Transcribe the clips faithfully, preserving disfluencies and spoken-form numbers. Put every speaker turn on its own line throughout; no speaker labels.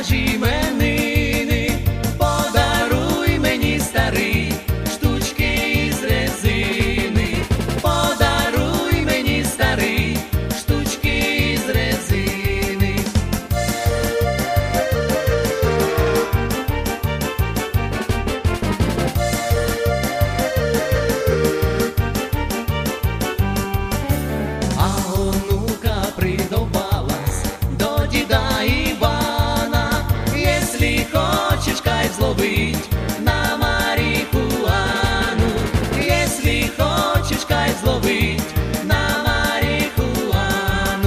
ж іменини, подаруй мені, старий, штучки із резини, подаруй мені, старий, штучки із резини. А онука придобалась до діда Івана, єслі хочеш, кайф зловить на марихуану, єслі хочеш, кайф зловить на марихуану.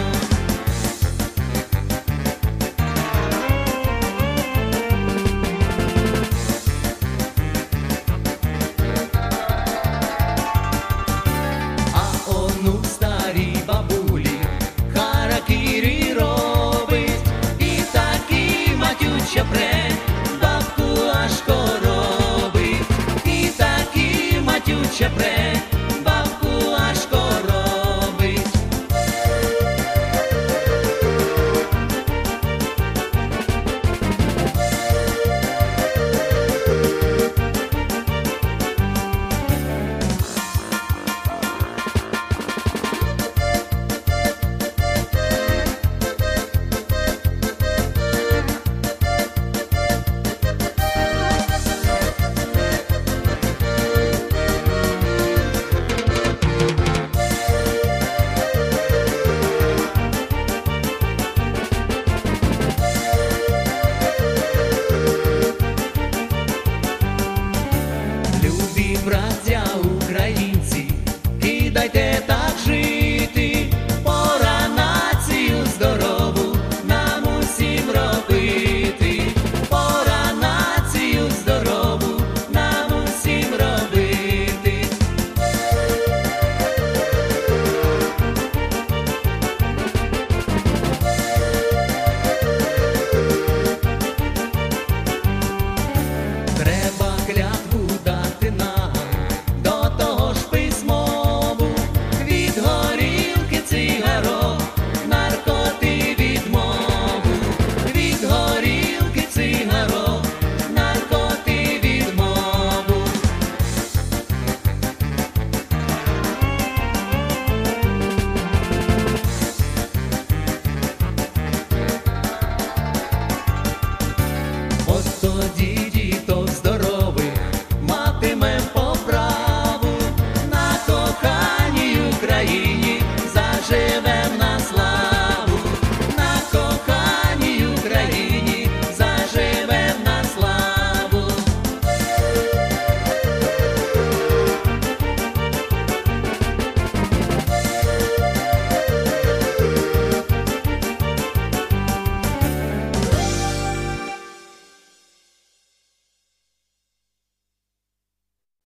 А онук старій бабулі харакірі робить, і такі матюча пре, бабку аж коробить, і такі матюча пре, бабку аж коробить. Любі браття українці, кидайте так жити, пора націю здорову нам усім робити, пора націю здорову нам усім робити. Треба клятву дати нам, до того ж письмову, від горілки цигарок, наркоти відмову, від горілки цигарок, наркоти відмову. От тоді